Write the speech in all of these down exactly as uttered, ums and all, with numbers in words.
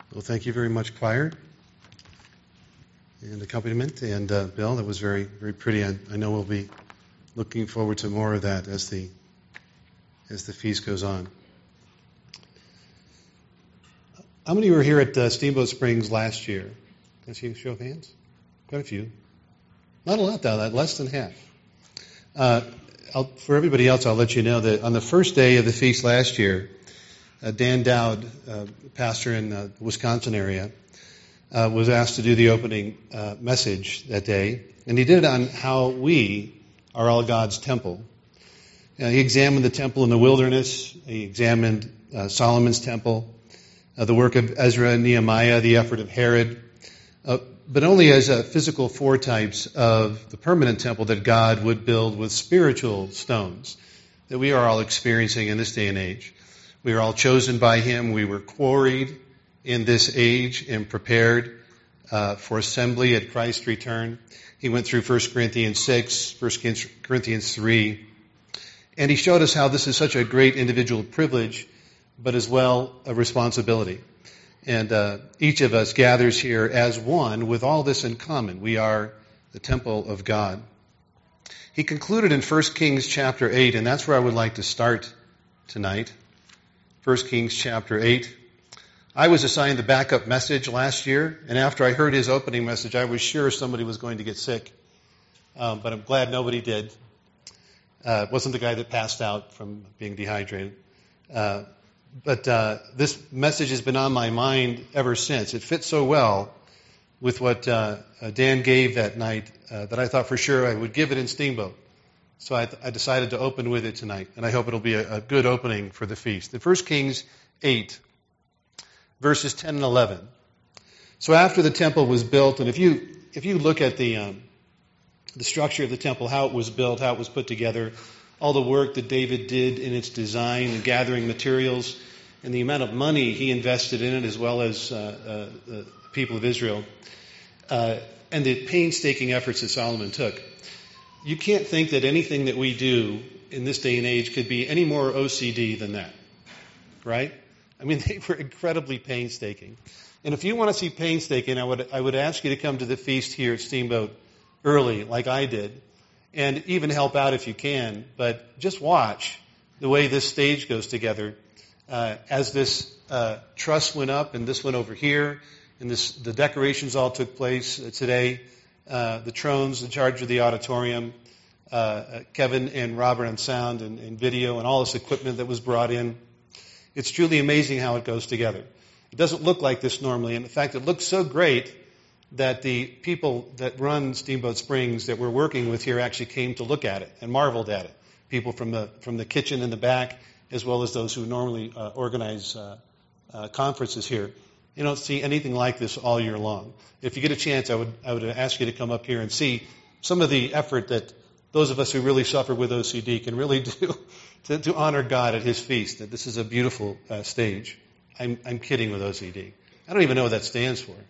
Well, thank you very much, choir and accompaniment. And uh, Bill, that was very, very pretty. I, I know we'll be looking forward to more of that as the as the feast goes on. How many were here at uh, Steamboat Springs last year? Can I see a show of hands? Quite a few. Not a lot, though. Less than half. Uh, I'll, for everybody else, I'll let you know that on the first day of the feast last year, uh, Dan Dowd, uh, pastor in uh, the Wisconsin area, uh, was asked to do the opening uh, message that day, and he did it on how we are all God's temple. Uh, he examined the temple in the wilderness. He examined uh, Solomon's temple, uh, the work of Ezra and Nehemiah, the effort of Herod, uh, but only as uh, physical foretypes of the permanent temple that God would build with spiritual stones that we are all experiencing in this day and age. We are all chosen by Him. We were quarried in this age and prepared uh, for assembly at Christ's return. He went through First Corinthians six, First Corinthians three, and he showed us how this is such a great individual privilege, but as well a responsibility. And uh, each of us gathers here as one with all this in common. We are the temple of God. He concluded in First Kings chapter eight, and that's where I would like to start tonight. First Kings chapter eight. I was assigned the backup message last year, and after I heard his opening message, I was sure somebody was going to get sick. Um, but I'm glad nobody did. Uh, it wasn't the guy that passed out from being dehydrated. Uh, But uh, this message has been on my mind ever since. It fits so well with what uh, Dan gave that night uh, that I thought for sure I would give it in Steamboat. So I, th- I decided to open with it tonight, and I hope it'll be a, a good opening for the feast. In First Kings eight, verses ten and eleven. So after the temple was built, and if you if you look at the um, the structure of the temple, how it was built, how it was put together, all the work that David did in its design and gathering materials, and the amount of money he invested in it, as well as uh, uh, the people of Israel, uh, and the painstaking efforts that Solomon took. You can't think that anything that we do in this day and age could be any more O C D than that, right? I mean, they were incredibly painstaking. And if you want to see painstaking, I would I would ask you to come to the feast here at Steamboat early, like I did, and even help out if you can, but just watch the way this stage goes together. Uh, as this uh, truss went up, and this went over here, and this the decorations all took place uh, today, uh, the Trones in charge of the auditorium, uh, Kevin and Robert on sound and, and video, and all this equipment that was brought in. It's truly amazing how it goes together. It doesn't look like this normally, and in fact, it looks so great that the people that run Steamboat Springs that we're working with here actually came to look at it and marveled at it. People from the from the kitchen in the back, as well as those who normally uh, organize uh, uh, conferences here. You don't see anything like this all year long. If you get a chance, I would I would ask you to come up here and see some of the effort that those of us who really suffer with O C D can really do to, to honor God at His feast. That this is a beautiful uh, stage. I'm I'm kidding with O C D. I don't even know what that stands for.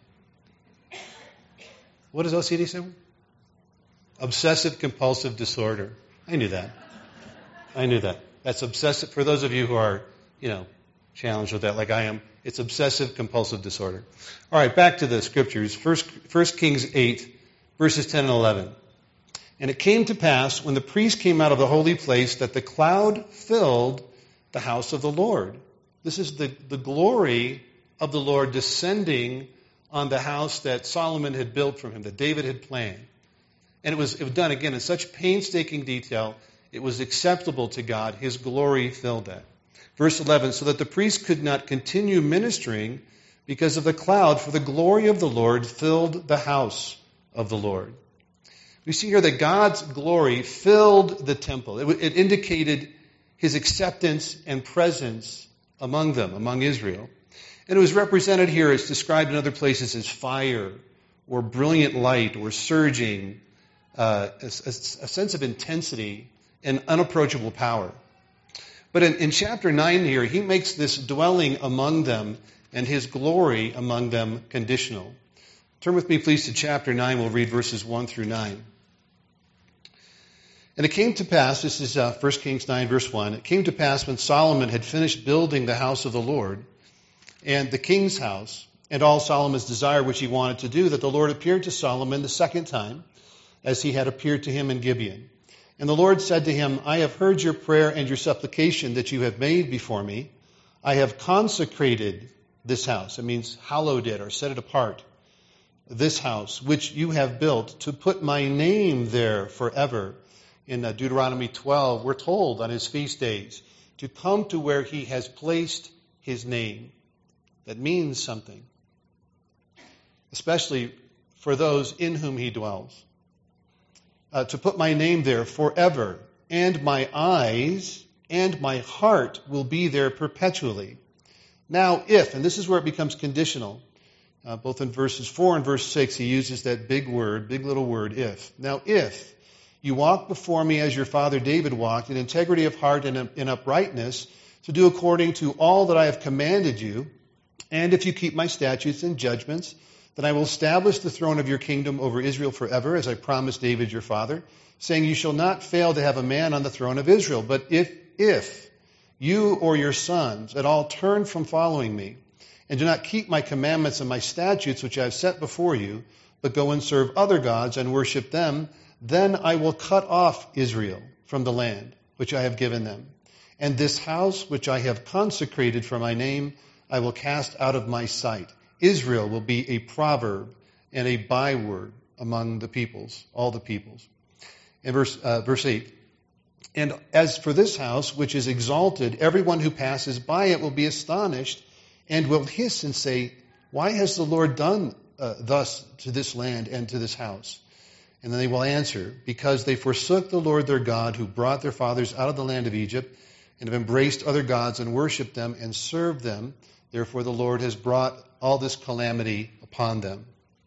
What does O C D stand for? Obsessive compulsive disorder. I knew that. I knew that. That's obsessive. For those of you who are, you know, challenged with that, like I am, it's obsessive compulsive disorder. All right, back to the scriptures. First, First Kings eight, verses ten and eleven. And it came to pass when the priest came out of the holy place that the cloud filled the house of the Lord. This is the, the glory of the Lord descending on the house that Solomon had built for him, that David had planned. And it was, it was done, again, in such painstaking detail. It was acceptable to God. His glory filled that. Verse eleven, so that the priest could not continue ministering because of the cloud, for the glory of the Lord filled the house of the Lord. We see here that God's glory filled the temple. It, it indicated His acceptance and presence among them, among Israel. And it was represented here, it's described in other places as fire or brilliant light or surging, uh, a, a, a sense of intensity and unapproachable power. But in, in chapter nine here, he makes this dwelling among them and his glory among them conditional. Turn with me, please, to chapter nine. We'll read verses one through nine. And it came to pass, this is uh, First Kings nine, verse one, it came to pass when Solomon had finished building the house of the Lord and the king's house, and all Solomon's desire which he wanted to do, that the Lord appeared to Solomon the second time, as he had appeared to him in Gibeon. And the Lord said to him, I have heard your prayer and your supplication that you have made before me. I have consecrated this house. It means hallowed it or set it apart. This house, which you have built, to put my name there forever. In uh, Deuteronomy twelve, we're told on his feast days to come to where he has placed his name. That means something, especially for those in whom he dwells. Uh, to put my name there forever, and my eyes and my heart will be there perpetually. Now if, and this is where it becomes conditional, uh, both in verses four and verse six, he uses that big word, big little word, if. Now if you walk before me as your father David walked, in integrity of heart and in uprightness, to do according to all that I have commanded you, and if you keep my statutes and judgments, then I will establish the throne of your kingdom over Israel forever, as I promised David your father, saying, you shall not fail to have a man on the throne of Israel. But if, if you or your sons at all turn from following me, and do not keep my commandments and my statutes which I have set before you, but go and serve other gods and worship them, then I will cut off Israel from the land which I have given them. And this house which I have consecrated for my name, I will cast out of my sight. Israel will be a proverb and a byword among the peoples, all the peoples. And verse, uh, verse eight, and as for this house which is exalted, everyone who passes by it will be astonished and will hiss and say, why has the Lord done uh, thus to this land and to this house? And then they will answer, because they forsook the Lord their God, who brought their fathers out of the land of Egypt, and have embraced other gods and worshipped them and served them. Therefore the Lord has brought all this calamity upon them.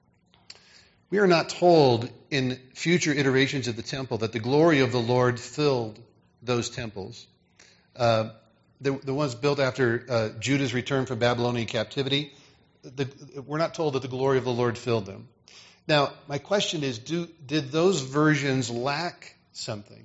We are not told in future iterations of the temple that the glory of the Lord filled those temples. Uh, the, the ones built after uh, Judah's return from Babylonian captivity, the, we're not told that the glory of the Lord filled them. Now, my question is, do, did those versions lack something?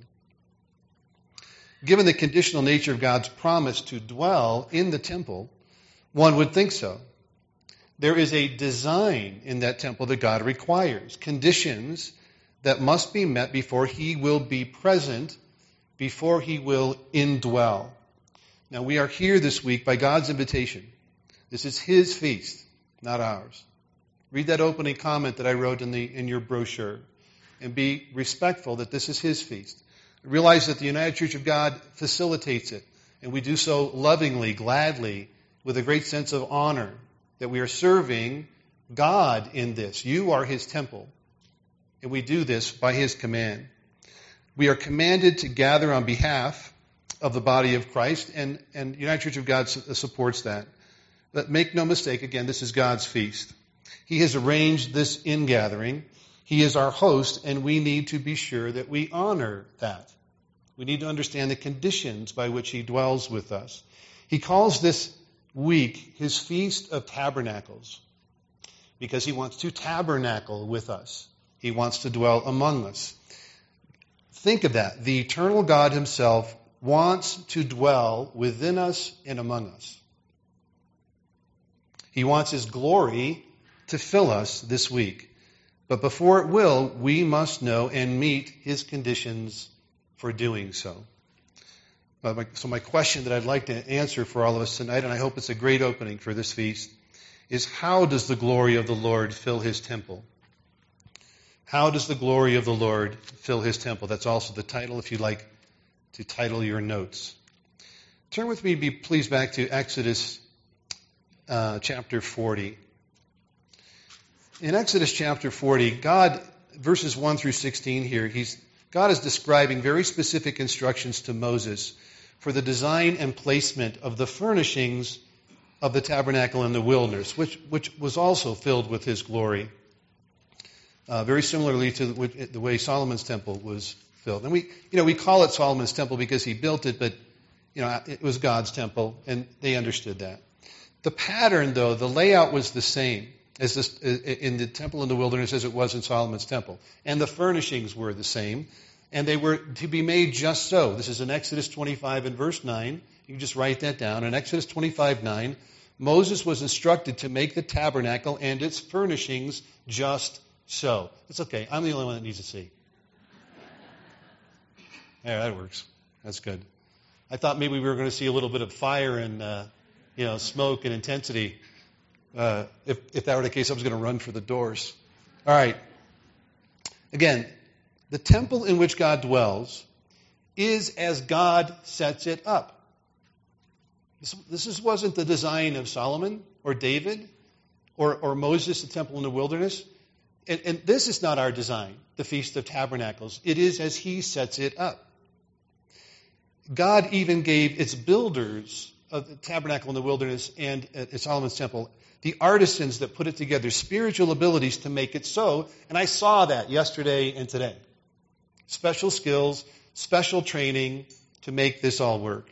Given the conditional nature of God's promise to dwell in the temple, one would think so. There is a design in that temple that God requires, conditions that must be met before he will be present, before he will indwell. Now, we are here this week by God's invitation. This is his feast, not ours. Read that opening comment that I wrote in the in your brochure, and be respectful that this is his feast. Realize that the United Church of God facilitates it, and we do so lovingly, gladly, with a great sense of honor that we are serving God in this. You are his temple, and we do this by his command. We are commanded to gather on behalf of the body of Christ, and, and United Church of God supports that. But make no mistake, again, this is God's feast. He has arranged this ingathering. He is our host, and we need to be sure that we honor that. We need to understand the conditions by which he dwells with us. He calls this week his Feast of Tabernacles because he wants to tabernacle with us. He wants to dwell among us. Think of that. The eternal God himself wants to dwell within us and among us. He wants his glory to fill us this week. But before it will, we must know and meet his conditions for doing so. Uh, my, so my question that I'd like to answer for all of us tonight, and I hope it's a great opening for this feast, is how does the glory of the Lord fill his temple? How does the glory of the Lord fill his temple? That's also the title, if you'd like to title your notes. Turn with me, be please, back to Exodus uh, chapter forty. In Exodus chapter forty, God, verses one through sixteen here, he's God is describing very specific instructions to Moses for the design and placement of the furnishings of the tabernacle in the wilderness, which, which was also filled with his glory, uh, very similarly to the, the way Solomon's temple was filled. And we, you know, we call it Solomon's temple because he built it, but you know, it was God's temple, and they understood that. The pattern, though, the layout was the same as this, in the temple in the wilderness as it was in Solomon's temple. And the furnishings were the same, and they were to be made just so. This is in Exodus twenty-five and verse nine. You can just write that down. In Exodus twenty-five nine, Moses was instructed to make the tabernacle and its furnishings just so. It's okay. I'm the only one that needs to see. Yeah, that works. That's good. I thought maybe we were going to see a little bit of fire and uh, you know, smoke and intensity. Uh, if, if that were the case, I was going to run for the doors. All right. Again, the temple in which God dwells is as God sets it up. This, this is, wasn't the design of Solomon or David or, or Moses, the temple in the wilderness. And, and this is not our design, the Feast of Tabernacles. It is as he sets it up. God even gave its builders of the tabernacle in the wilderness and at Solomon's temple, the artisans that put it together, spiritual abilities to make it so. And I saw that yesterday and today. Special skills, special training to make this all work.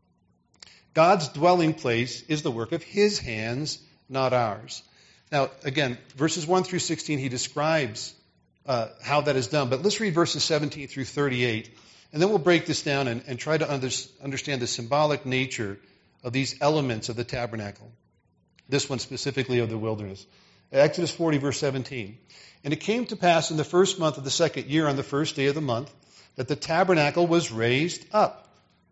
God's dwelling place is the work of his hands, not ours. Now, again, verses one through sixteen, he describes uh, how that is done. But let's read verses seventeen through thirty-eight, and then we'll break this down and, and try to under, understand the symbolic nature of these elements of the tabernacle. This one specifically of the wilderness. Exodus forty, verse seventeen. And it came to pass in the first month of the second year, on the first day of the month, that the tabernacle was raised up.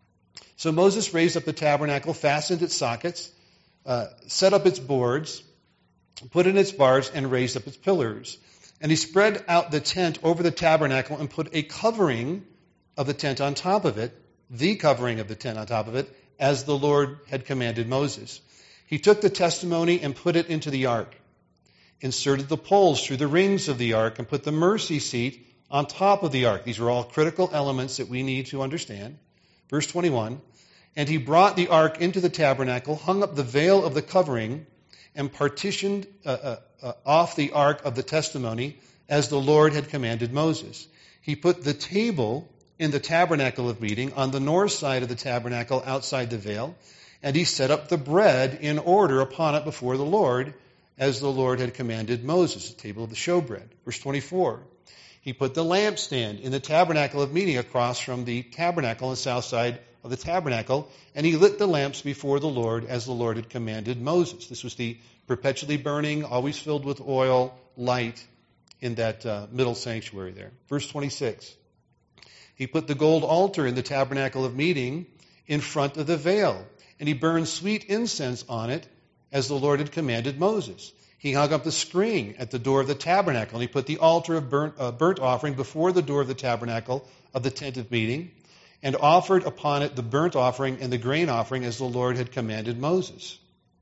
So Moses raised up the tabernacle, fastened its sockets, uh, set up its boards, put in its bars, and raised up its pillars. And he spread out the tent over the tabernacle and put a covering of the tent on top of it, the covering of the tent on top of it, as the Lord had commanded Moses. He took the testimony and put it into the ark, inserted the poles through the rings of the ark, and put the mercy seat on top of the ark. These are all critical elements that we need to understand. Verse twenty-one, and he brought the ark into the tabernacle, hung up the veil of the covering, and partitioned uh, uh, uh, off the ark of the testimony, as the Lord had commanded Moses. He put the table in the tabernacle of meeting on the north side of the tabernacle outside the veil, and he set up the bread in order upon it before the Lord, as the Lord had commanded Moses, the table of the showbread. Verse twenty-four, he put the lampstand in the tabernacle of meeting across from the tabernacle on the south side of the tabernacle, and he lit the lamps before the Lord as the Lord had commanded Moses. This was the perpetually burning, always filled with oil, light in that uh, middle sanctuary there. Verse twenty-six, he put the gold altar in the tabernacle of meeting in front of the veil, and he burned sweet incense on it as the Lord had commanded Moses. He hung up the screen at the door of the tabernacle, and he put the altar of burnt, uh, burnt offering before the door of the tabernacle of the tent of meeting, and offered upon it the burnt offering and the grain offering as the Lord had commanded Moses.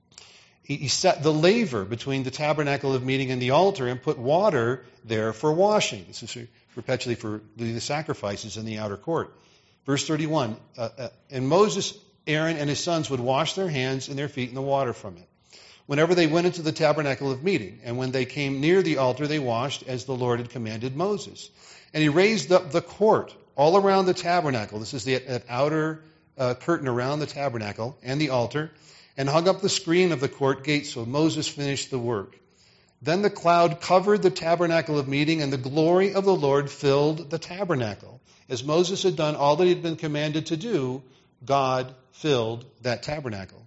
He, he set the laver between the tabernacle of meeting and the altar and put water there for washing. This is perpetually for the sacrifices in the outer court. Verse thirty-one, uh, uh, and Moses, Aaron, and his sons would wash their hands and their feet in the water from it, whenever they went into the tabernacle of meeting. And when they came near the altar, they washed as the Lord had commanded Moses. And he raised up the court all around the tabernacle. This is the that outer uh, curtain around the tabernacle and the altar, and hung up the screen of the court gate. So Moses finished the work. Then the cloud covered the tabernacle of meeting, and the glory of the Lord filled the tabernacle. As Moses had done all that he had been commanded to do, God filled that tabernacle.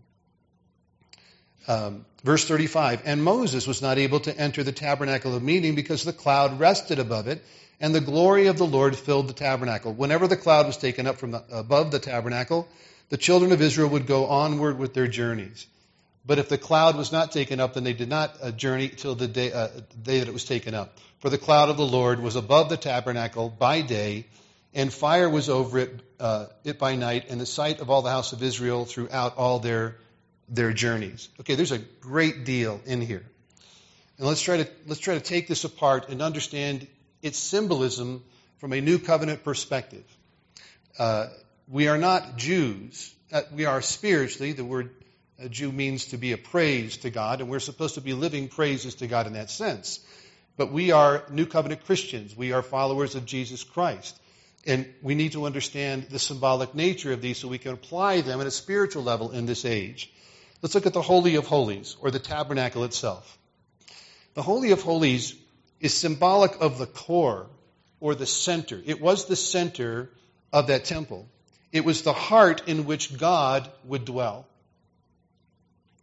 Um, verse thirty-five, and Moses was not able to enter the tabernacle of meeting because the cloud rested above it, and the glory of the Lord filled the tabernacle. Whenever the cloud was taken up from the, above the tabernacle, the children of Israel would go onward with their journeys. But if the cloud was not taken up, then they did not uh, journey till the day, uh, the day that it was taken up. For the cloud of the Lord was above the tabernacle by day, and fire was over it, uh, it by night, in the sight of all the house of Israel throughout all their their journeys. Okay, there's a great deal in here. And let's try to let's try to take this apart and understand its symbolism from a new covenant perspective. Uh, we are not Jews. Uh, we are spiritually. The word uh, Jew means to be a praise to God, and we're supposed to be living praises to God in that sense. But we are new covenant Christians. We are followers of Jesus Christ. And we need to understand the symbolic nature of these so we can apply them at a spiritual level in this age. Let's look at the Holy of Holies, or the tabernacle itself. The Holy of Holies is symbolic of the core, or the center. It was the center of that temple. It was the heart in which God would dwell.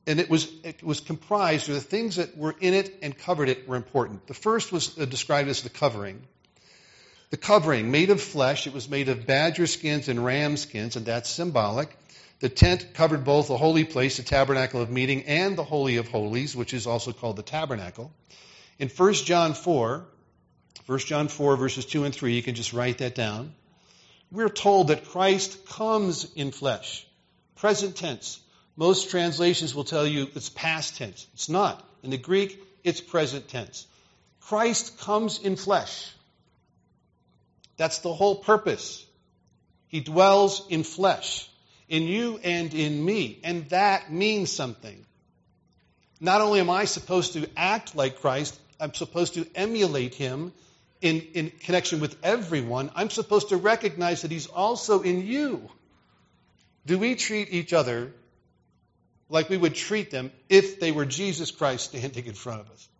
and it was it was comprised, or the things that were in it and covered it were important. The first was uh, described as the covering. The covering, made of flesh, it was made of badger skins and ram skins, and that's symbolic. The tent covered both the holy place, the tabernacle of meeting, and the Holy of Holies, which is also called the tabernacle. In First John four, First John four, verses two and three, you can just write that down. We're told that Christ comes in flesh. Present tense. Most translations will tell you it's past tense. It's not. In the Greek, it's present tense. Christ comes in flesh. That's the whole purpose. He dwells in flesh, in you and in me. And that means something. Not only am I supposed to act like Christ, I'm supposed to emulate him in, in connection with everyone. I'm supposed to recognize that he's also in you. Do we treat each other like we would treat them if they were Jesus Christ standing in front of us?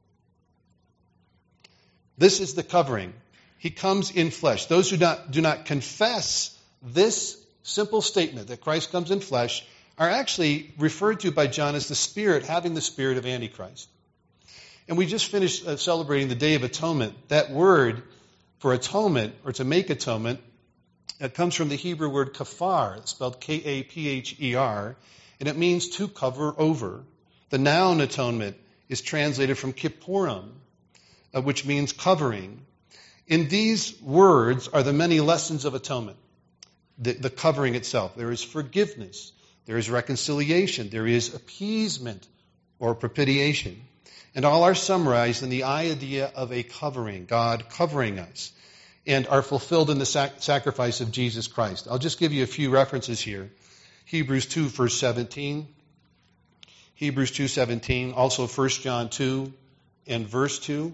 This is the covering. He comes in flesh. Those who do not, do not confess this simple statement that Christ comes in flesh are actually referred to by John as the Spirit, having the spirit of Antichrist. And we just finished uh, celebrating the Day of Atonement. That word for atonement, or to make atonement, it comes from the Hebrew word kafar, it's spelled K A P H E R, and it means to cover over. The noun atonement is translated from kippurim, uh, which means covering. In these words are the many lessons of atonement, the, the covering itself. There is forgiveness, there is reconciliation, there is appeasement or propitiation. And all are summarized in the idea of a covering, God covering us, and are fulfilled in the sac- sacrifice of Jesus Christ. I'll just give you a few references here. Hebrews two, verse seventeen. Hebrews two, seventeen. Also First John two and verse two.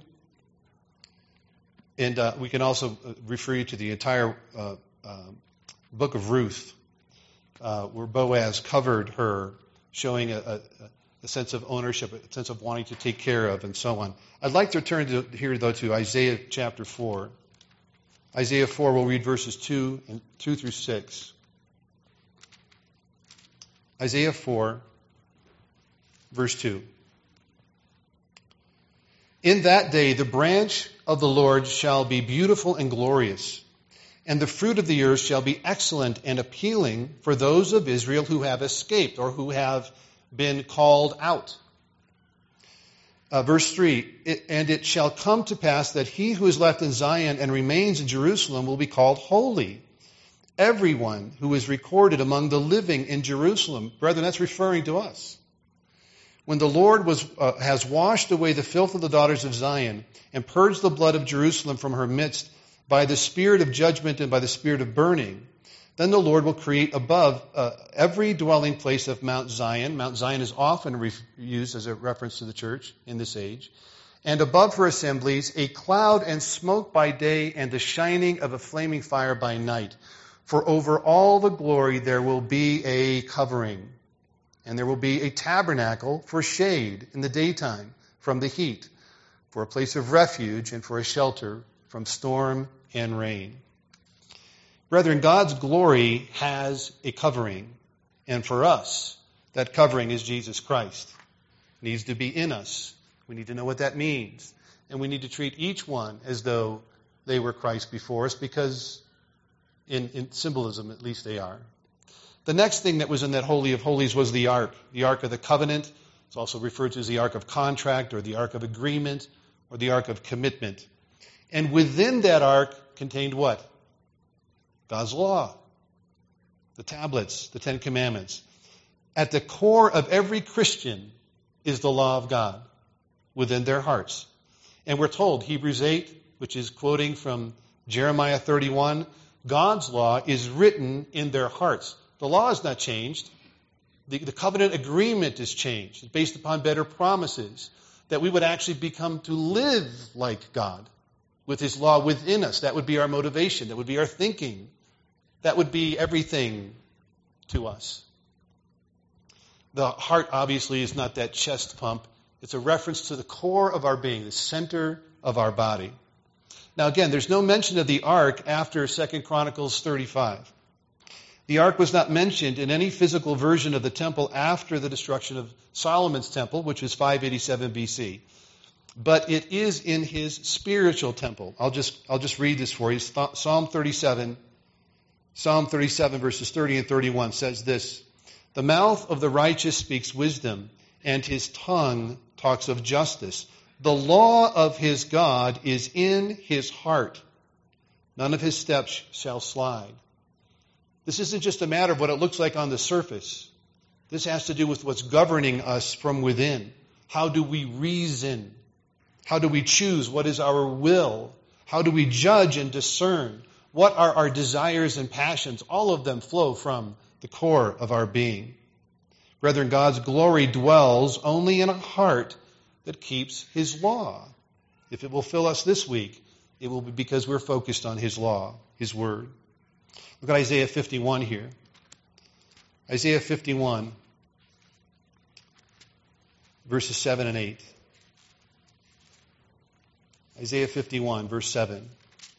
And uh, we can also refer you to the entire uh, uh, book of Ruth, uh, where Boaz covered her, showing a, a, a sense of ownership, a sense of wanting to take care of, and so on. I'd like to turn to, here, though, to Isaiah chapter four. Isaiah four, we'll read verses two and two through six. Isaiah four, verse two. In that day the branch of the Lord shall be beautiful and glorious, and the fruit of the earth shall be excellent and appealing for those of Israel who have escaped, or who have been called out. Uh, verse three, it, and it shall come to pass that he who is left in Zion and remains in Jerusalem will be called holy, everyone who is recorded among the living in Jerusalem. Brethren, that's referring to us. When the Lord was, uh, has washed away the filth of the daughters of Zion and purged the blood of Jerusalem from her midst by the spirit of judgment and by the spirit of burning, then the Lord will create above uh, every dwelling place of Mount Zion. Mount Zion is often re- used as a reference to the church in this age. And above her assemblies, a cloud and smoke by day and the shining of a flaming fire by night. For over all the glory there will be a covering, and there will be a tabernacle for shade in the daytime from the heat, for a place of refuge and for a shelter from storm and rain. Brethren, God's glory has a covering, and for us, that covering is Jesus Christ. It needs to be in us. We need to know what that means, and we need to treat each one as though they were Christ before us, because in, in symbolism, at least they are. The next thing that was in that Holy of Holies was the Ark, the Ark of the Covenant. It's also referred to as the Ark of Contract, or the Ark of Agreement, or the Ark of Commitment. And within that Ark contained what? God's law, the tablets, the Ten Commandments. At the core of every Christian is the law of God within their hearts. And we're told, Hebrews eight, which is quoting from Jeremiah thirty-one, God's law is written in their hearts. The law is not changed. The, the covenant agreement is changed. It's based upon better promises that we would actually become to live like God with his law within us. That would be our motivation. That would be our thinking. That would be everything to us. The heart, obviously, is not that chest pump. It's a reference to the core of our being, the center of our body. Now, again, there's no mention of the ark after Second Chronicles thirty-five. The ark was not mentioned in any physical version of the temple after the destruction of Solomon's temple, which was five eighty-seven B C. But it is in his spiritual temple. I'll just, I'll just read this for you. Psalm thirty-seven, Psalm thirty-seven verses thirty and thirty-one says this: "The mouth of the righteous speaks wisdom, and his tongue talks of justice. The law of his God is in his heart. None of his steps shall slide." This isn't just a matter of what it looks like on the surface. This has to do with what's governing us from within. How do we reason? How do we choose? What is our will? How do we judge and discern? What are our desires and passions? All of them flow from the core of our being. Brethren, God's glory dwells only in a heart that keeps his law. If it will fill us this week, it will be because we're focused on his law, his word. Look at Isaiah fifty-one here. Isaiah fifty-one, verses seven and eight. Isaiah fifty-one, verse seven.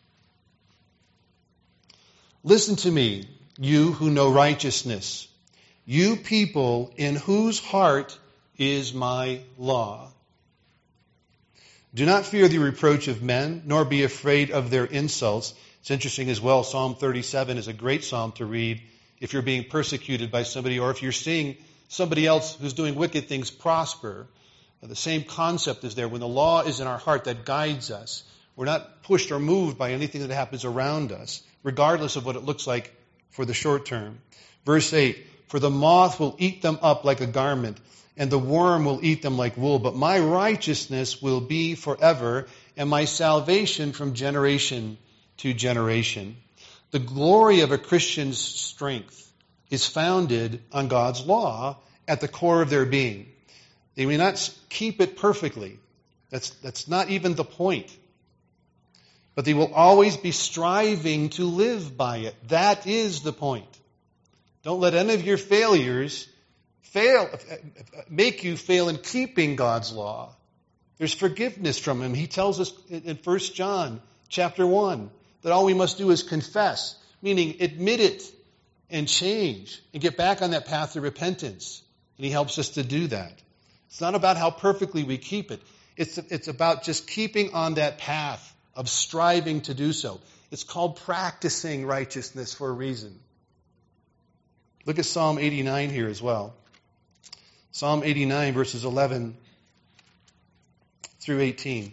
"Listen to me, you who know righteousness, you people in whose heart is my law. Do not fear the reproach of men, nor be afraid of their insults." It's interesting as well, Psalm thirty-seven is a great psalm to read if you're being persecuted by somebody or if you're seeing somebody else who's doing wicked things prosper. The same concept is there. When the law is in our heart that guides us, we're not pushed or moved by anything that happens around us, regardless of what it looks like for the short term. Verse eight, "For the moth will eat them up like a garment, and the worm will eat them like wool. But my righteousness will be forever, and my salvation from generation to generation." The glory of a Christian's strength is founded on God's law at the core of their being. They may not keep it perfectly. That's, that's not even the point. But they will always be striving to live by it. That is the point. Don't let any of your failures fail, make you fail in keeping God's law. There's forgiveness from him. He tells us in First John chapter one that all we must do is confess, meaning admit it and change and get back on that path of repentance. And he helps us to do that. It's not about how perfectly we keep it. It's, it's about just keeping on that path of striving to do so. It's called practicing righteousness for a reason. Look at Psalm eighty-nine here as well. Psalm eighty-nine, verses eleven through eighteen.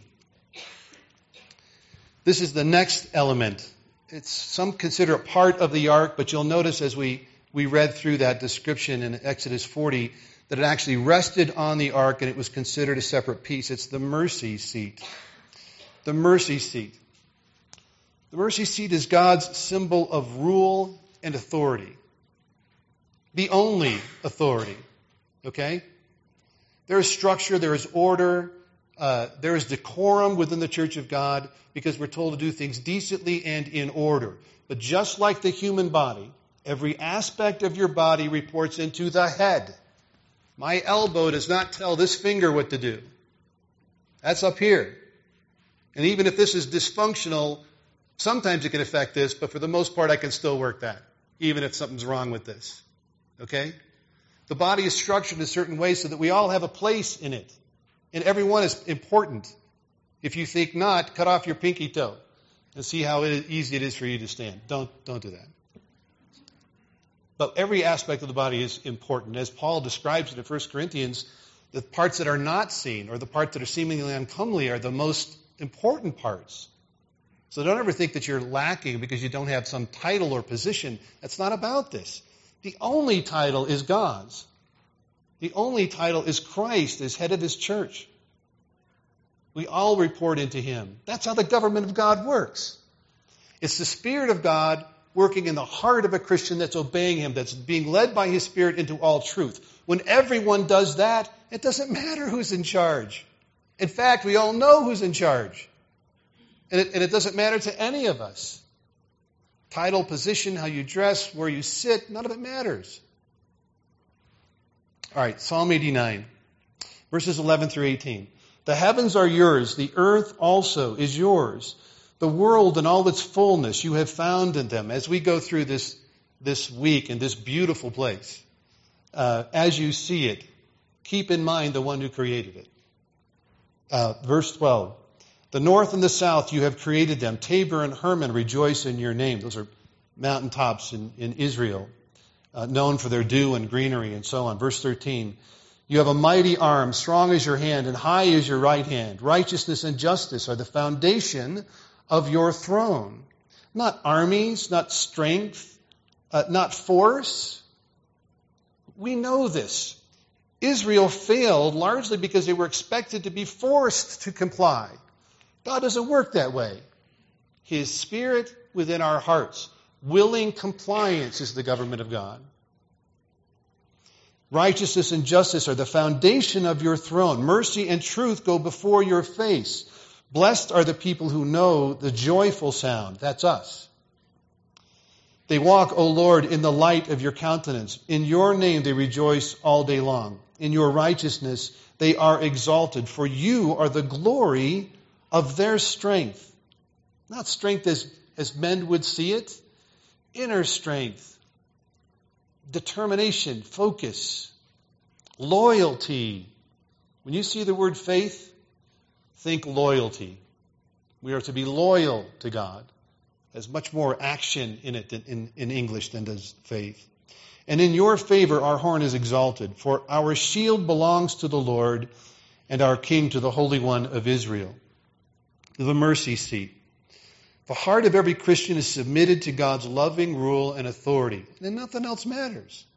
This is the next element. It's some consider it part of the ark, but you'll notice as we, we read through that description in Exodus forty that it actually rested on the ark and it was considered a separate piece. It's the mercy seat. The mercy seat. The mercy seat is God's symbol of rule and authority. The only authority. Okay? There is structure, there is order, uh, there is decorum within the church of God because we're told to do things decently and in order. But just like the human body, every aspect of your body reports into the head. My elbow does not tell this finger what to do. That's up here. And even if this is dysfunctional, sometimes it can affect this, but for the most part I can still work that, even if something's wrong with this. Okay? The body is structured in a certain way so that we all have a place in it. And everyone is important. If you think not, cut off your pinky toe and see how easy it is for you to stand. Don't, don't do that. But every aspect of the body is important. As Paul describes it in First Corinthians, the parts that are not seen or the parts that are seemingly uncomely are the most important parts. So don't ever think that you're lacking because you don't have some title or position. That's not about this. The only title is God's. The only title is Christ as head of his church. We all report into him. That's how the government of God works. It's the Spirit of God working in the heart of a Christian that's obeying him, that's being led by his Spirit into all truth. When everyone does that, it doesn't matter who's in charge. In fact, we all know who's in charge. And it, and it doesn't matter to any of us. Title, position, how you dress, where you sit, none of it matters. All right, Psalm eighty-nine, verses eleven through eighteen. The heavens are yours, the earth also is yours. The world and all its fullness you have found in them. As we go through this this week in this beautiful place, uh, as you see it, keep in mind the one who created it. Uh, verse twelve, the north and the south you have created them. Tabor and Hermon rejoice in your name. Those are mountaintops in, in Israel, uh, known for their dew and greenery and so on. Verse thirteen, you have a mighty arm, strong as your hand, and high as your right hand. Righteousness and justice are the foundation of your throne. Not armies, not strength, uh, not force. We know this. Israel failed largely because they were expected to be forced to comply. God doesn't work that way. His Spirit within our hearts, willing compliance is the government of God. Righteousness and justice are the foundation of your throne. Mercy and truth go before your face. Blessed are the people who know the joyful sound. That's us. They walk, O Lord, in the light of your countenance. In your name they rejoice all day long. In your righteousness they are exalted, for you are the glory of their strength. Not strength as, as men would see it. Inner strength, determination, focus, loyalty. When you see the word faith, think loyalty. We are to be loyal to God. There's much more action in it than in, in English than does faith. And in your favor our horn is exalted, for our shield belongs to the Lord, and our King to the Holy One of Israel. The mercy seat. The heart of every Christian is submitted to God's loving rule and authority, and nothing else matters.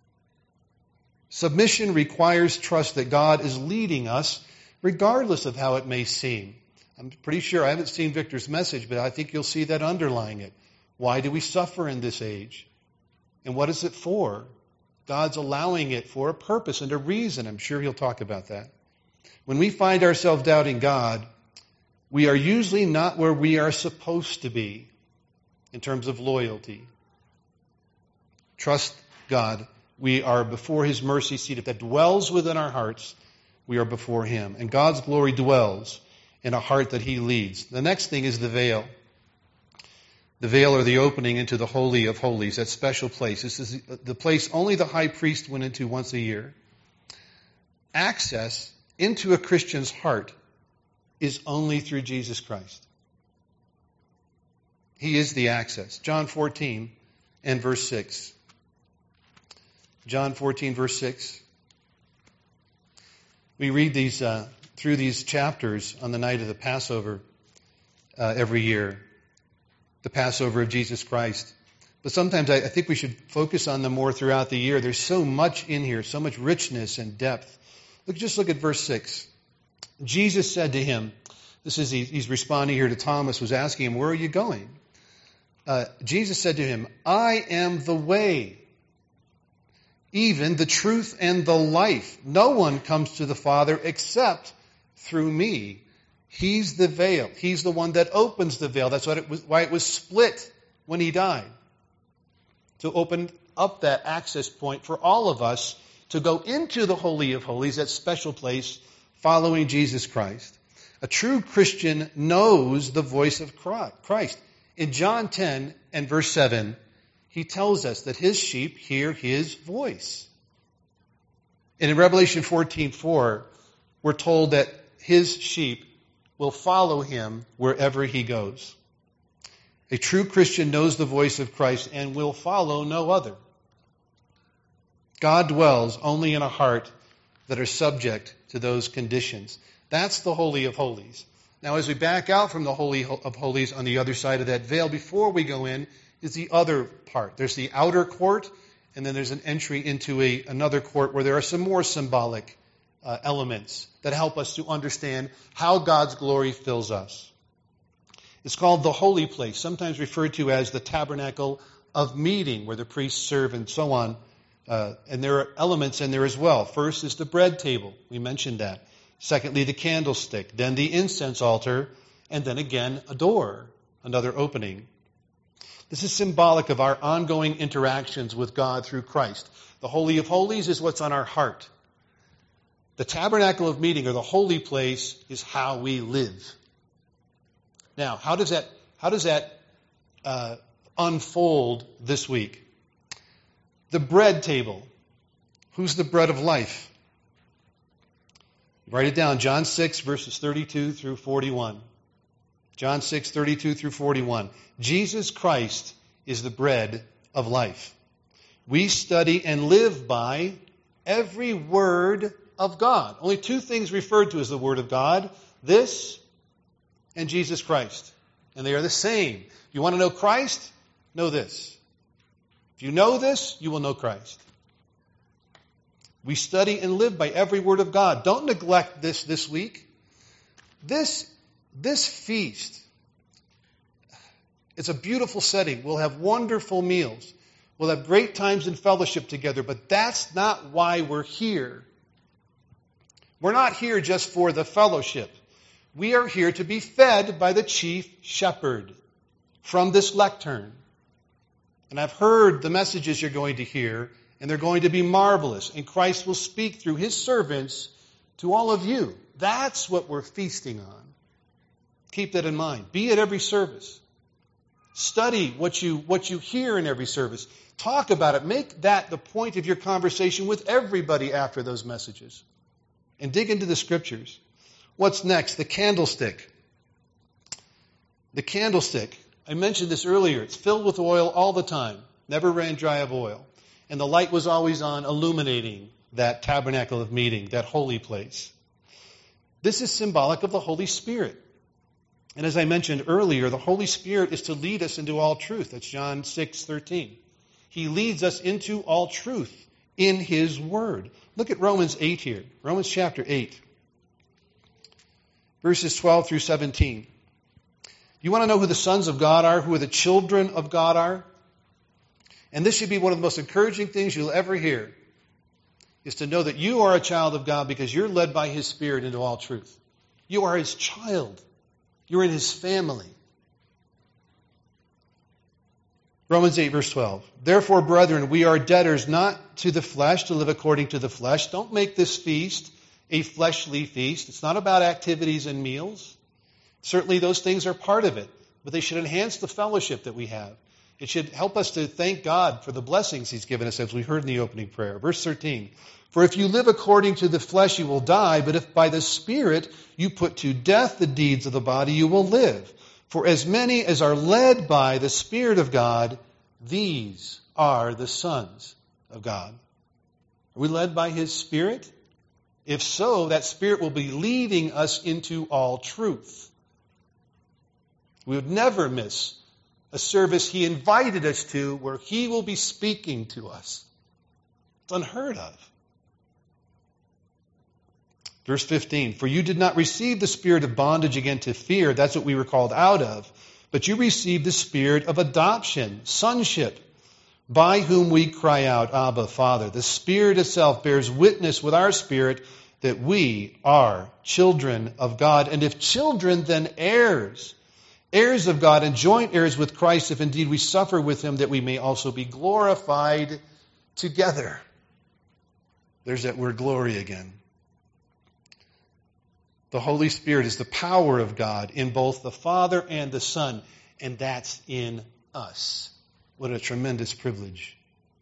Submission requires trust that God is leading us, regardless of how it may seem. I'm pretty sure, I haven't seen Victor's message, but I think you'll see that underlying it. Why do we suffer in this age? And what is it for? God's allowing it for a purpose and a reason. I'm sure he'll talk about that. When we find ourselves doubting God, we are usually not where we are supposed to be in terms of loyalty. Trust God. We are before his mercy seat. If that dwells within our hearts, we are before him. And God's glory dwells in a heart that he leads. The next thing is the veil. The veil, or the opening into the Holy of Holies, that special place. This is the place only the high priest went into once a year. Access into a Christian's heart is only through Jesus Christ. He is the access. John fourteen and verse six. John fourteen, verse six. We read these uh, through these chapters on the night of the Passover uh, every year. The Passover of Jesus Christ. But sometimes I, I think we should focus on them more throughout the year. There's so much in here, so much richness and depth. Look, just look at verse six. Jesus said to him, this is, he, he's responding here to Thomas, was asking him, where are you going? Uh, Jesus said to him, I am the way, even the truth and the life. No one comes to the Father except through me. He's the veil. He's the one that opens the veil. That's what it was, why it was split when he died. To open up that access point for all of us to go into the Holy of Holies, that special place, following Jesus Christ. A true Christian knows the voice of Christ. In John ten and verse seven, he tells us that his sheep hear his voice. And in Revelation fourteen four, we're told that his sheep will follow him wherever he goes. A true Christian knows the voice of Christ and will follow no other. God dwells only in a heart that are subject to those conditions. That's the Holy of Holies. Now, as we back out from the Holy of Holies on the other side of that veil, before we go in, is the other part. There's the outer court, and then there's an entry into a, another court where there are some more symbolic uh, elements that help us to understand how God's glory fills us. It's called the holy place, sometimes referred to as the tabernacle of meeting, where the priests serve and so on. Uh, and there are elements in there as well. First is the bread table. We mentioned that. Secondly, the candlestick. Then the incense altar. And then again, a door, another opening. This is symbolic of our ongoing interactions with God through Christ. The Holy of Holies is what's on our heart. The tabernacle of meeting, or the holy place, is how we live. Now, how does that, how does that uh, unfold this week? The bread table. Who's the bread of life? Write it down. John six, verses thirty-two through forty-one. John six, thirty-two through forty-one. Jesus Christ is the bread of life. We study and live by every word of God. Only two things referred to as the word of God. This and Jesus Christ. And they are the same. If you want to know Christ, know this. If you know this, you will know Christ. We study and live by every word of God. Don't neglect this this week. This, this feast, it's a beautiful setting. We'll have wonderful meals. We'll have great times in fellowship together, but that's not why we're here. We're not here just for the fellowship. We are here to be fed by the chief shepherd from this lectern. And I've heard the messages you're going to hear, and they're going to be marvelous. And Christ will speak through his servants to all of you. That's what we're feasting on. Keep that in mind. Be at every service. Study what you, what you hear in every service. Talk about it. Make that the point of your conversation with everybody after those messages. And dig into the Scriptures. What's next? The candlestick. The candlestick. I mentioned this earlier. It's filled with oil all the time. Never ran dry of oil. And the light was always on, illuminating that tabernacle of meeting, that holy place. This is symbolic of the Holy Spirit. And as I mentioned earlier, the Holy Spirit is to lead us into all truth. That's John six thirteen. He leads us into all truth in his word. Look at Romans eight here. Romans chapter eight. Verses twelve through seventeen. You want to know who the sons of God are, who the children of God are? And this should be one of the most encouraging things you'll ever hear, is to know that you are a child of God because you're led by his Spirit into all truth. You are his child. You're in his family. Romans eight, verse twelve. Therefore, brethren, we are debtors not to the flesh to live according to the flesh. Don't make this feast a fleshly feast. It's not about activities and meals. Certainly those things are part of it, but they should enhance the fellowship that we have. It should help us to thank God for the blessings he's given us, as we heard in the opening prayer. Verse thirteen. For if you live according to the flesh, you will die, but if by the Spirit you put to death the deeds of the body, you will live. For as many as are led by the Spirit of God, these are the sons of God. Are we led by his Spirit? If so, that Spirit will be leading us into all truth. We would never miss a service he invited us to where he will be speaking to us. It's unheard of. Verse fifteen, for you did not receive the spirit of bondage again to fear. That's what we were called out of. But you received the spirit of adoption, sonship, by whom we cry out, Abba, Father. The Spirit itself bears witness with our spirit that we are children of God. And if children, then heirs. Heirs of God and joint heirs with Christ, if indeed we suffer with him, that we may also be glorified together. There's that word glory again. The Holy Spirit is the power of God in both the Father and the Son, and that's in us. What a tremendous privilege.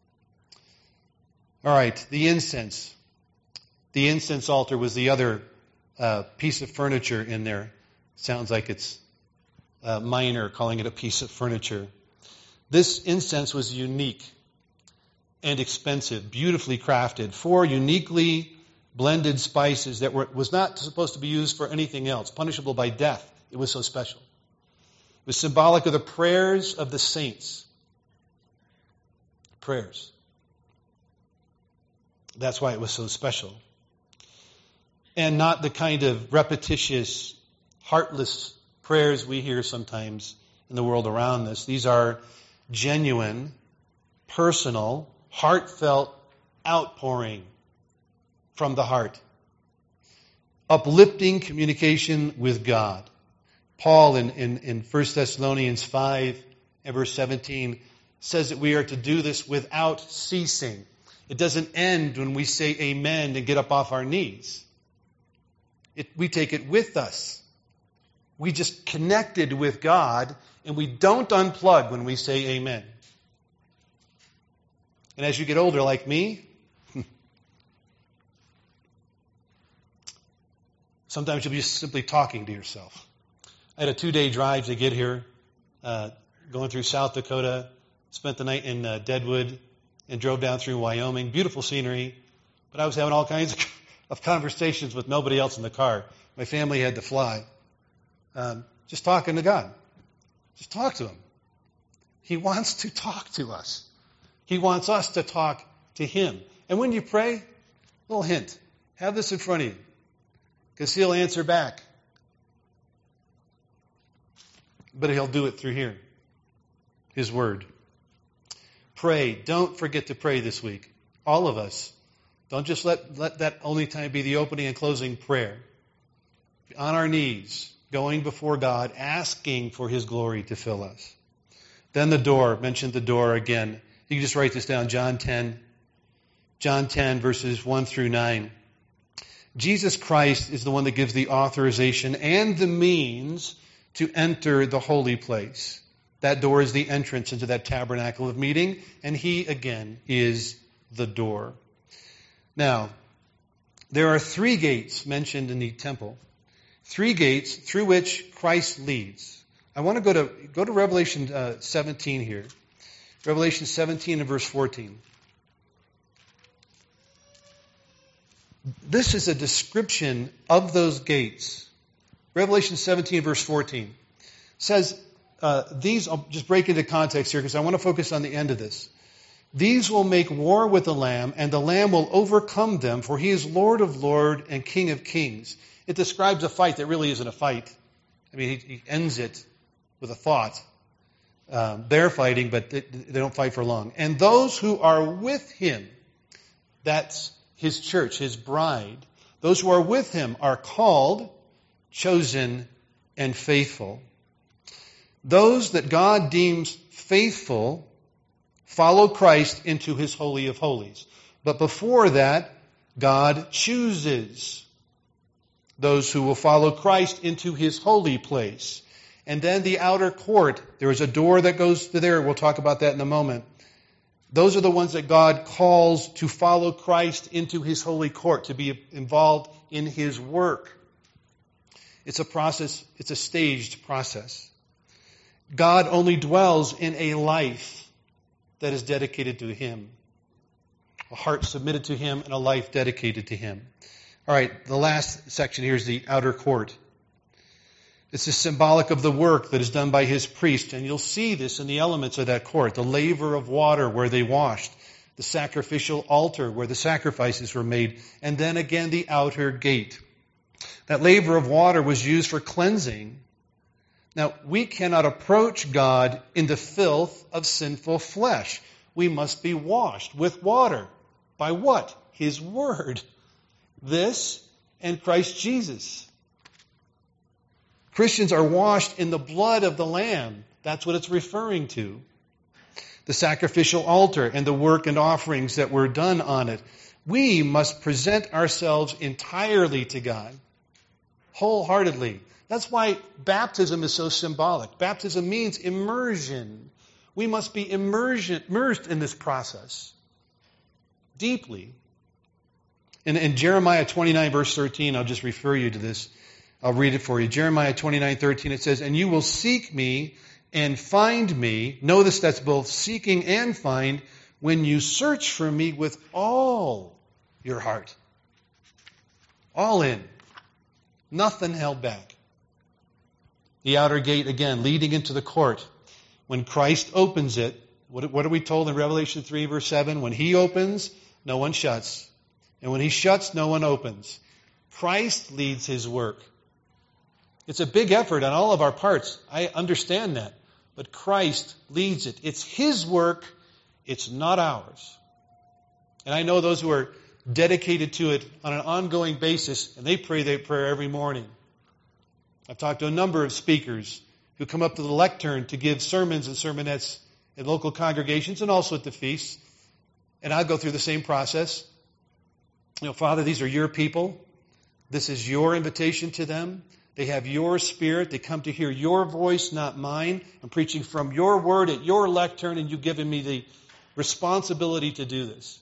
All right, the incense. The incense altar was the other uh, piece of furniture in there. Sounds like it's uh, minor, calling it a piece of furniture. This incense was unique and expensive, beautifully crafted, four uniquely blended spices that were was not supposed to be used for anything else, punishable by death. It was so special. It was symbolic of the prayers of the saints. Prayers. That's why it was so special. And not the kind of repetitious, heartless prayers we hear sometimes in the world around us. These are genuine, personal, heartfelt outpouring from the heart. Uplifting communication with God. Paul in, in, in First Thessalonians five and verse seventeen says that we are to do this without ceasing. It doesn't end when we say amen and get up off our knees. It, we take it with us. We just connected with God, and we don't unplug when we say amen. And as you get older, like me, sometimes you'll be just simply talking to yourself. I had a two-day drive to get here, uh, going through South Dakota, spent the night in uh, Deadwood, and drove down through Wyoming. Beautiful scenery, but I was having all kinds of, of conversations with nobody else in the car. My family had to fly. Um, just talking to God. Just talk to Him. He wants to talk to us. He wants us to talk to Him. And when you pray, little hint, have this in front of you, because He'll answer back. But He'll do it through here, His Word. Pray. Don't forget to pray this week. All of us. Don't just let, let that only time be the opening and closing prayer. On our knees, going before God, asking for His glory to fill us. Then the door. Mentioned the door again. You can just write this down. John ten. John ten, verses one through nine. Jesus Christ is the one that gives the authorization and the means to enter the holy place. That door is the entrance into that tabernacle of meeting, and He, again, is the door. Now, there are three gates mentioned in the temple. Three gates through which Christ leads. I want to go to go to Revelation uh, seventeen here. Revelation seventeen and verse fourteen. This is a description of those gates. Revelation seventeen, verse fourteen says, uh, these, I'll just break into context here because I want to focus on the end of this. These will make war with the Lamb, and the Lamb will overcome them, for He is Lord of lords and King of kings. It describes a fight that really isn't a fight. I mean, He, he ends it with a thought. Um, they're fighting, but they, they don't fight for long. And those who are with Him, that's His church, His bride, those who are with Him are called, chosen, and faithful. Those that God deems faithful follow Christ into His Holy of Holies. But before that, God chooses those who will follow Christ into His holy place. And then the outer court, there is a door that goes to there. We'll talk about that in a moment. Those are the ones that God calls to follow Christ into His holy court, to be involved in His work. It's a process, it's a staged process. God only dwells in a life that is dedicated to Him. A heart submitted to Him and a life dedicated to Him. All right, the last section here is the outer court. This is symbolic of the work that is done by His priest, and you'll see this in the elements of that court. The laver of water where they washed, the sacrificial altar where the sacrifices were made, and then again the outer gate. That laver of water was used for cleansing. Now, we cannot approach God in the filth of sinful flesh. We must be washed with water. By what? His Word. This and Christ Jesus. Christians are washed in the blood of the Lamb. That's what it's referring to. The sacrificial altar and the work and offerings that were done on it. We must present ourselves entirely to God, wholeheartedly. That's why baptism is so symbolic. Baptism means immersion. We must be immersion, immersed in this process deeply. In, in Jeremiah twenty-nine, verse thirteen, I'll just refer you to this. I'll read it for you. Jeremiah twenty-nine, thirteen, it says, "And you will seek me and find me." Notice that's both seeking and find when you search for me with all your heart. All in. Nothing held back. The outer gate, again, leading into the court. When Christ opens it, what, what are we told in Revelation three, verse seven? When He opens, no one shuts. And when He shuts, no one opens. Christ leads His work. It's a big effort on all of our parts. I understand that. But Christ leads it. It's His work. It's not ours. And I know those who are dedicated to it on an ongoing basis, and they pray their prayer every morning. I've talked to a number of speakers who come up to the lectern to give sermons and sermonettes in local congregations and also at the feasts. And I'll go through the same process. You know, Father, these are your people. This is your invitation to them. They have your spirit. They come to hear your voice, not mine. I'm preaching from your word at your lectern, and you've given me the, responsibility to do this.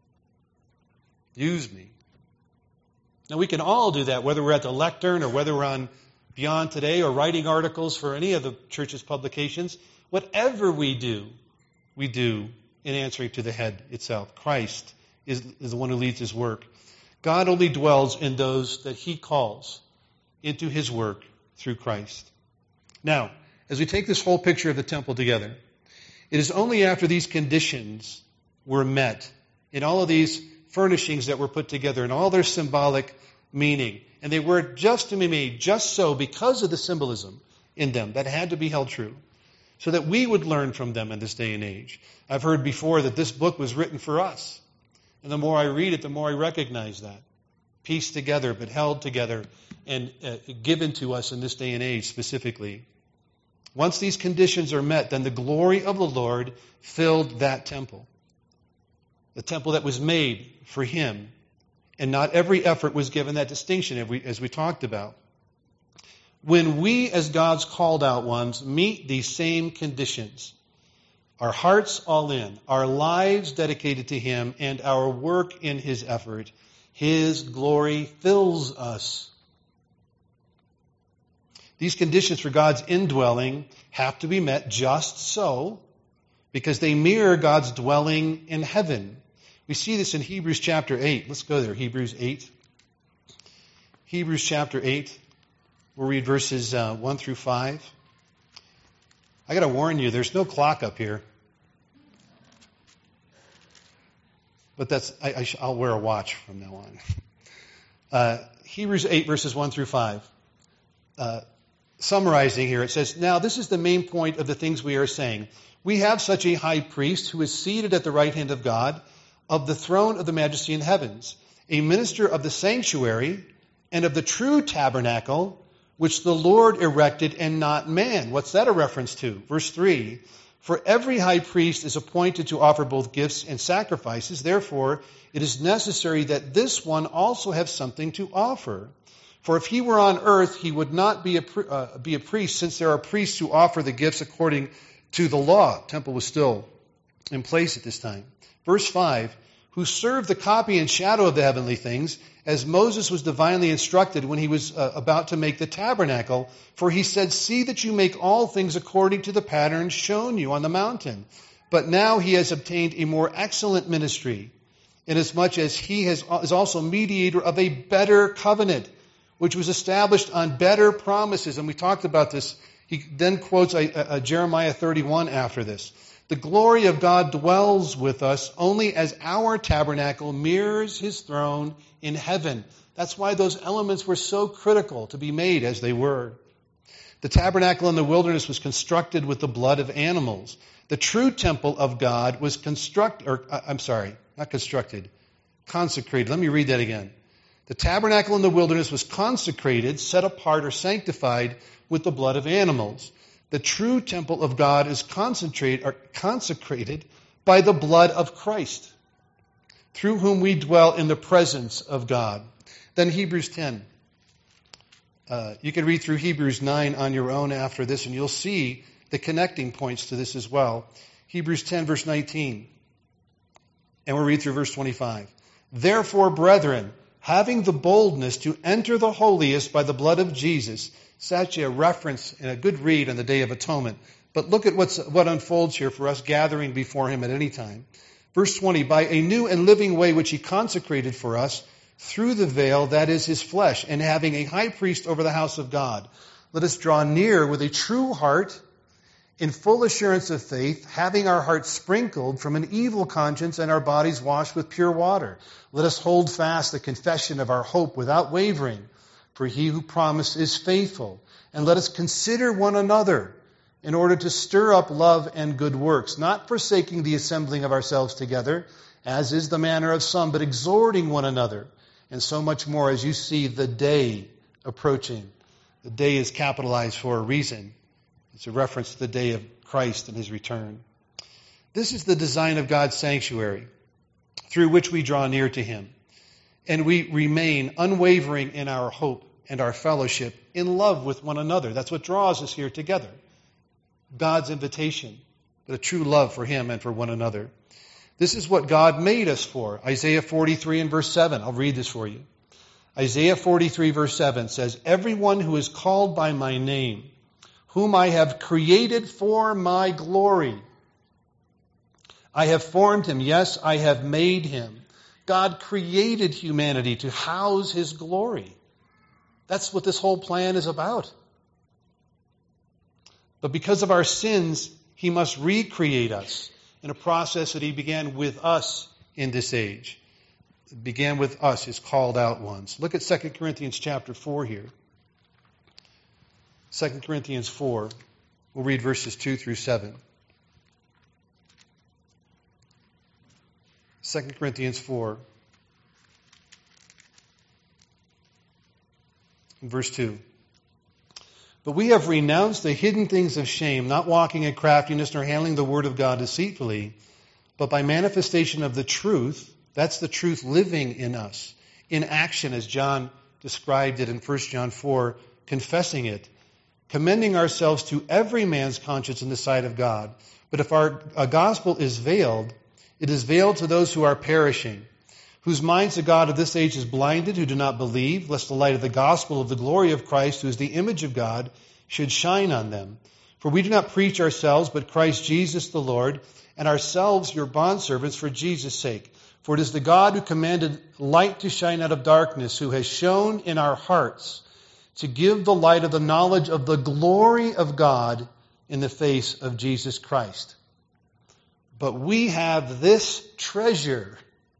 Use me. Now, we can all do that, whether we're at the lectern or whether we're on Beyond Today or writing articles for any of the church's publications. Whatever we do, we do in answering to the head itself. Christ is, is the one who leads his work. God only dwells in those that he calls into his work through Christ. Now, as we take this whole picture of the temple together, it is only after these conditions were met in all of these furnishings that were put together and all their symbolic meaning, and they were just to be made just so because of the symbolism in them that had to be held true, so that we would learn from them in this day and age. I've heard before that this book was written for us, and the more I read it, the more I recognize that. Pieced together, but held together and uh, given to us in this day and age specifically. Once these conditions are met, then the glory of the Lord filled that temple. The temple that was made for him. And not every effort was given that distinction, as we, as we talked about. When we, as God's called out ones, meet these same conditions, our hearts all in, our lives dedicated to him, and our work in his effort, his glory fills us. These conditions for God's indwelling have to be met just so, because they mirror God's dwelling in heaven. We see this in Hebrews chapter eight. Let's go there, Hebrews eight. Hebrews chapter eight. We'll read verses uh, one through five. I got to warn you, there's no clock up here. But that's I, I sh- I'll wear a watch from now on. Uh, Hebrews eight, verses one through five. Uh, summarizing here, it says, "Now this is the main point of the things we are saying. We have such a high priest who is seated at the right hand of God, of the throne of the majesty in heavens, a minister of the sanctuary and of the true tabernacle, which the Lord erected and not man." What's that a reference to? Verse three, "For every high priest is appointed to offer both gifts and sacrifices. Therefore, it is necessary that this one also have something to offer. For if he were on earth, he would not be a, uh, be a priest, since there are priests who offer the gifts according to the law." Temple was still in place at this time. Verse five, "Who served the copy and shadow of the heavenly things, as Moses was divinely instructed when he was uh, about to make the tabernacle. For he said, 'See that you make all things according to the pattern shown you on the mountain.' But now he has obtained a more excellent ministry, inasmuch as he has, is also mediator of a better covenant, which was established on better promises." And we talked about this. He then quotes uh, uh, Jeremiah thirty-one after this. "The glory of God dwells with us only as our tabernacle mirrors his throne in heaven." That's why those elements were so critical to be made as they were. "The tabernacle in the wilderness was constructed with the blood of animals. The true temple of God was constructed, or uh, I'm sorry, not constructed, consecrated." Let me read that again. "The tabernacle in the wilderness was consecrated, set apart, or sanctified with the blood of animals. The true temple of God is concentrate, or consecrated by the blood of Christ, through whom we dwell in the presence of God." Then Hebrews ten. Uh, you can read through Hebrews nine on your own after this, and you'll see the connecting points to this as well. Hebrews ten, verse nineteen. And we'll read through verse twenty-five. "Therefore, brethren, having the boldness to enter the holiest by the blood of Jesus." It's actually a reference and a good read on the Day of Atonement. But look at what's, what unfolds here for us gathering before him at any time. Verse twenty, "By a new and living way which he consecrated for us through the veil, that is his flesh, and having a high priest over the house of God. Let us draw near with a true heart in full assurance of faith, having our hearts sprinkled from an evil conscience and our bodies washed with pure water. Let us hold fast the confession of our hope without wavering. For he who promised is faithful. And let us consider one another in order to stir up love and good works, not forsaking the assembling of ourselves together, as is the manner of some, but exhorting one another, and so much more as you see the day approaching." The day is capitalized for a reason. It's a reference to the day of Christ and his return. This is the design of God's sanctuary, through which we draw near to him. And we remain unwavering in our hope and our fellowship in love with one another. That's what draws us here together. God's invitation but a true love for him and for one another. This is what God made us for. Isaiah forty-three and verse seven. I'll read this for you. Isaiah forty-three verse seven says, "Everyone who is called by my name, whom I have created for my glory. I have formed him. Yes, I have made him." God created humanity to house his glory. That's what this whole plan is about. But because of our sins, he must recreate us in a process that he began with us in this age. It began with us, his called out ones. Look at Second Corinthians chapter four here. Second Corinthians four. We'll read verses two through seven. Second Corinthians four. Verse two. "But we have renounced the hidden things of shame, not walking in craftiness nor handling the word of God deceitfully, but by manifestation of the truth," that's the truth living in us, in action as John described it in First John four, confessing it, "commending ourselves to every man's conscience in the sight of God. But if our a gospel is veiled, it is veiled to those who are perishing, whose minds the God of this age is blinded, who do not believe, lest the light of the gospel of the glory of Christ, who is the image of God, should shine on them. For we do not preach ourselves, but Christ Jesus the Lord, and ourselves your bondservants for Jesus' sake. For it is the God who commanded light to shine out of darkness, who has shone in our hearts to give the light of the knowledge of the glory of God in the face of Jesus Christ. But we have this treasure,"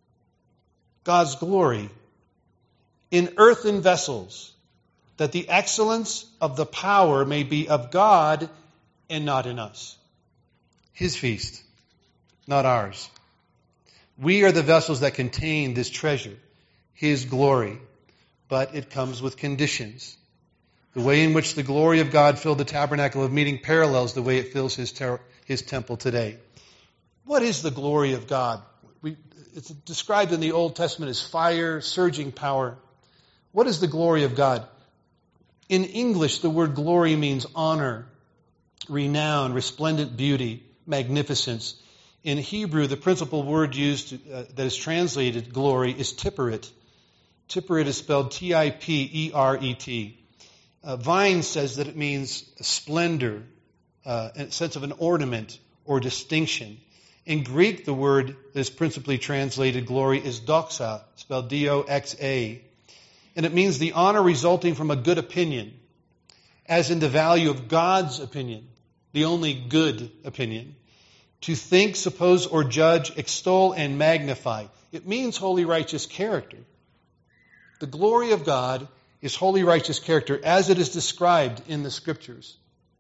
God's glory, "in earthen vessels, that the excellence of the power may be of God and not in us." His feast, not ours. We are the vessels that contain this treasure, his glory, but it comes with conditions. The way in which the glory of God filled the tabernacle of meeting parallels the way it fills his, ter- his temple today. What is the glory of God? We, it's described in the Old Testament as fire, surging power. What is the glory of God? In English, the word glory means honor, renown, resplendent beauty, magnificence. In Hebrew, the principal word used uh, that is translated glory is tipperet. Tipperet is spelled T I P E R E T. Uh, Vine says that it means splendor, uh, in a sense of an ornament or distinction. In Greek, the word that is principally translated glory is doxa, spelled D O X A. And it means the honor resulting from a good opinion, as in the value of God's opinion, the only good opinion. To think, suppose, or judge, extol, and magnify. It means holy, righteous character. The glory of God is holy, righteous character as it is described in the Scriptures.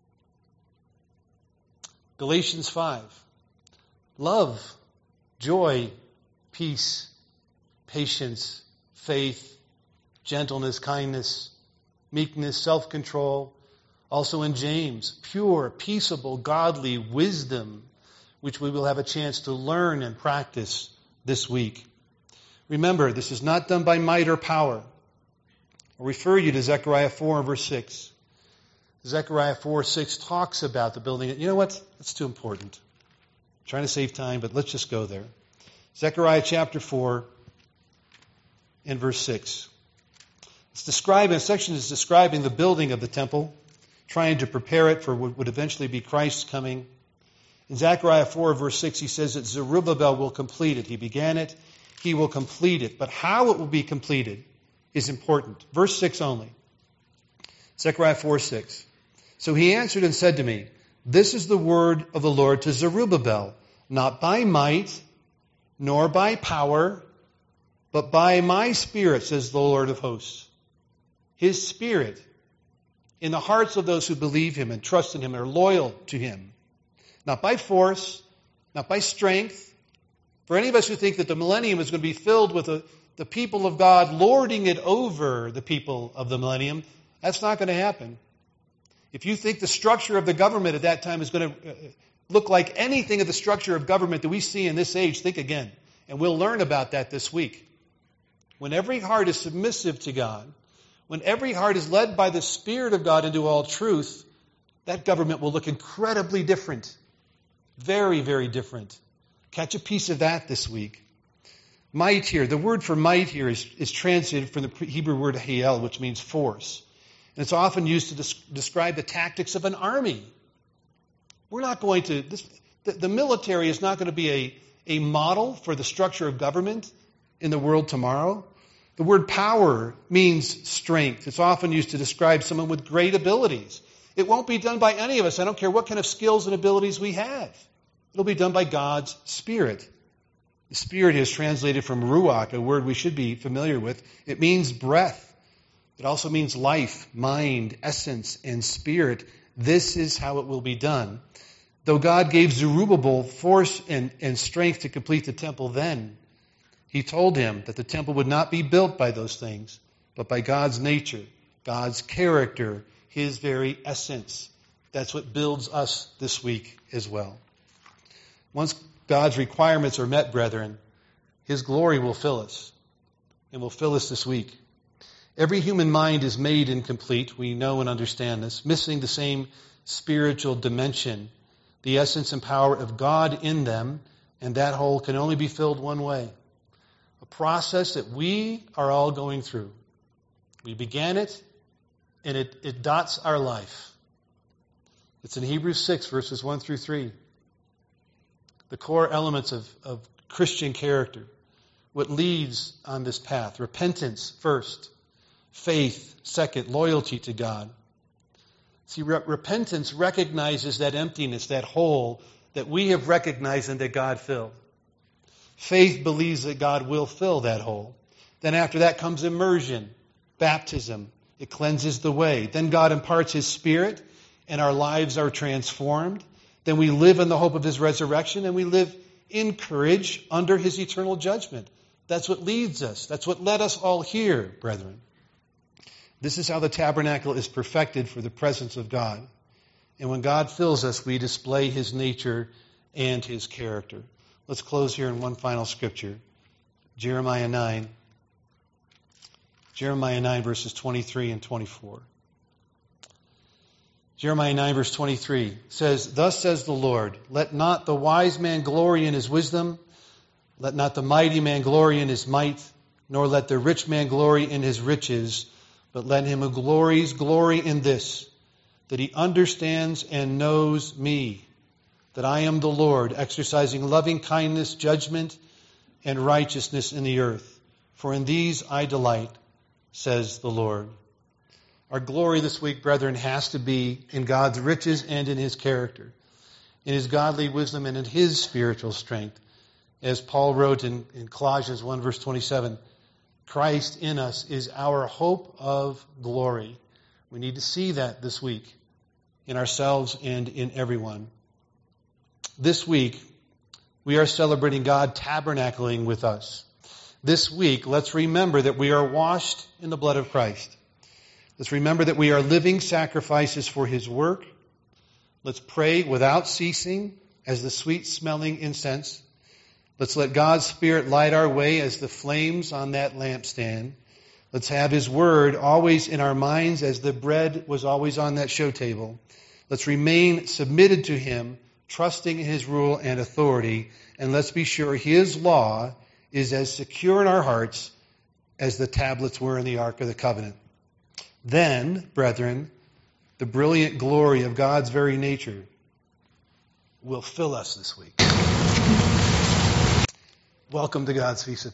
Galatians five. Love, joy, peace, patience, faith, gentleness, kindness, meekness, self-control. Also in James, pure, peaceable, godly wisdom, which we will have a chance to learn and practice this week. Remember, this is not done by might or power. I'll refer you to Zechariah four and verse six. Zechariah four, six talks about the building. You know what? That's too important. I'm trying to save time, but let's just go there. Zechariah chapter four and verse six. It's describing, a section is describing the building of the temple, trying to prepare it for what would eventually be Christ's coming. In Zechariah four, verse six, he says that Zerubbabel will complete it. He began it, he will complete it. But how it will be completed is important. Verse six only. Zechariah four, six. So he answered and said to me, "This is the word of the Lord to Zerubbabel, not by might, nor by power, but by my Spirit, says the Lord of hosts." His Spirit in the hearts of those who believe him and trust in him and are loyal to him. Not by force, not by strength. For any of us who think that the millennium is going to be filled with the, the people of God lording it over the people of the millennium, that's not going to happen. If you think the structure of the government at that time is going to look like anything of the structure of government that we see in this age, think again. And we'll learn about that this week. When every heart is submissive to God, when every heart is led by the Spirit of God into all truth, that government will look incredibly different. Very, very different. Catch a piece of that this week. Might here, the word for might here is, is translated from the Hebrew word hayel, which means force. And it's often used to des- describe the tactics of an army. We're not going to, this, the, the military is not going to be a, a model for the structure of government in the world tomorrow. The word power means strength. It's often used to describe someone with great abilities. It won't be done by any of us. I don't care what kind of skills and abilities we have. It'll be done by God's Spirit. The Spirit is translated from ruach, a word we should be familiar with. It means breath. It also means life, mind, essence, and spirit. This is how it will be done. Though God gave Zerubbabel force and, and strength to complete the temple then, he told him that the temple would not be built by those things, but by God's nature, God's character, his very essence. That's what builds us this week as well. Once God's requirements are met, brethren, his glory will fill us, and will fill us this week. Every human mind is made incomplete. We know and understand this, missing the same spiritual dimension, the essence and power of God in them, and that hole can only be filled one way. A process that we are all going through. We began it, and it, it dots our life. It's in Hebrews six, verses one through three. The core elements of, of Christian character. What leads on this path. Repentance first. Faith second. Loyalty to God. See, re- repentance recognizes that emptiness, that hole that we have recognized and that God filled. Faith believes that God will fill that hole. Then after that comes immersion, baptism. It cleanses the way. Then God imparts his Spirit and our lives are transformed. Then we live in the hope of his resurrection and we live in courage under his eternal judgment. That's what leads us. That's what led us all here, brethren. This is how the tabernacle is perfected for the presence of God. And when God fills us, we display his nature and his character. Let's close here in one final scripture. Jeremiah nine. Jeremiah nine, verses twenty-three and twenty-four. Jeremiah nine, verse twenty-three says, Thus says the Lord, let not the wise man glory in his wisdom, let not the mighty man glory in his might, nor let the rich man glory in his riches, but let him who glories glory in this, that he understands and knows me, that I am the Lord, exercising loving kindness, judgment, and righteousness in the earth. For in these I delight, says the Lord. Our glory this week, brethren, has to be in God's riches and in his character, in his godly wisdom and in his spiritual strength. As Paul wrote in, in Colossians one, verse twenty-seven, Christ in us is our hope of glory. We need to see that this week in ourselves and in everyone. This week, we are celebrating God tabernacling with us. This week, let's remember that we are washed in the blood of Christ. Let's remember that we are living sacrifices for his work. Let's pray without ceasing as the sweet-smelling incense. Let's let God's Spirit light our way as the flames on that lampstand. Let's have his word always in our minds as the bread was always on that show table. Let's remain submitted to him, trusting in his rule and authority. And let's be sure his law is as secure in our hearts as the tablets were in the Ark of the Covenant. Then, brethren, the brilliant glory of God's very nature will fill us this week. Welcome to God's Feast of